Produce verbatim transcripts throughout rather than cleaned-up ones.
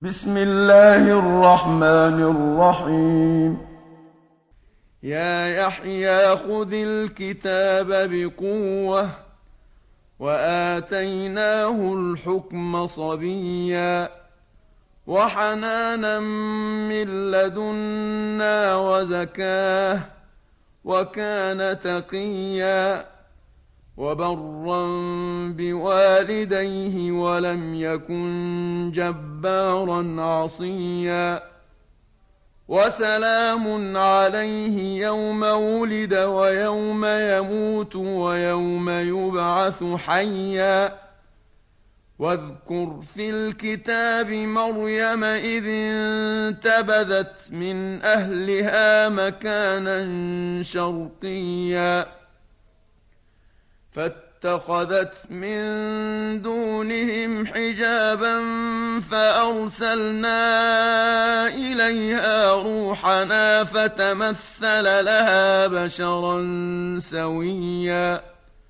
بسم الله الرحمن الرحيم يا يحيى خذ الكتاب بقوة وآتيناه الحكم صبيا وحنانا من لدنا وزكاه وكان تقيا وبرا بوالديه ولم يكن جبارا عصيا وسلام عليه يوم ولد ويوم يموت ويوم يبعث حيا واذكر في الكتاب مريم إذ انتبذت من أهلها مكانا شرقيا فاتخذت من دونهم حجابا فأرسلنا إليها روحنا فتمثل لها بشرا سويا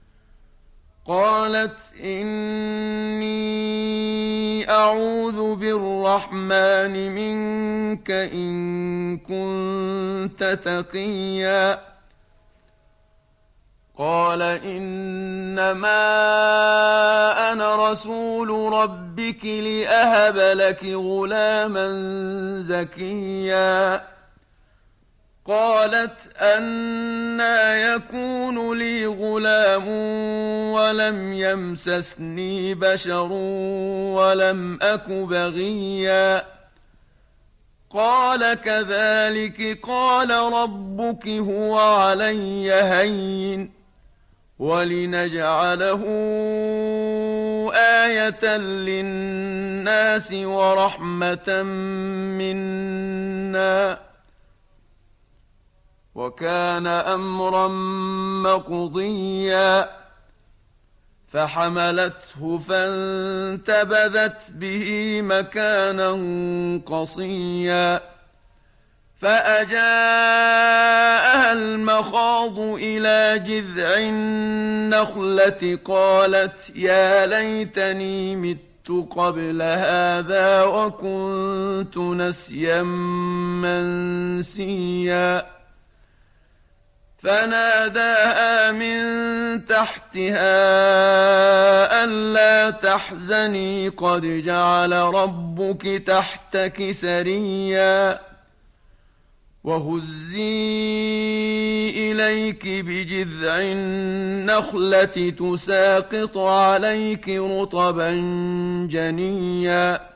قالت إني أعوذ بالرحمن منك إن كنت تقيا قال إنما أنا رسول ربك لأهب لك غلاما زكيا قالت أنى يكون لي غلام ولم يمسسني بشر ولم أك بغيا قال كذلك قال ربك هو علي هين ولنجعله آية للناس ورحمة منا وكان أمرا مقضيا فحملته فانتبذت به مكانا قصيا فأجاءها المخاض إلى جذع النخلة قالت يا ليتني مت قبل هذا وكنت نسيا منسيا فناداها من تحتها ألا تحزني قد جعل ربك تحتك سريا وهزي إليك بجذع النخلة تساقط عليك رطبا جنيا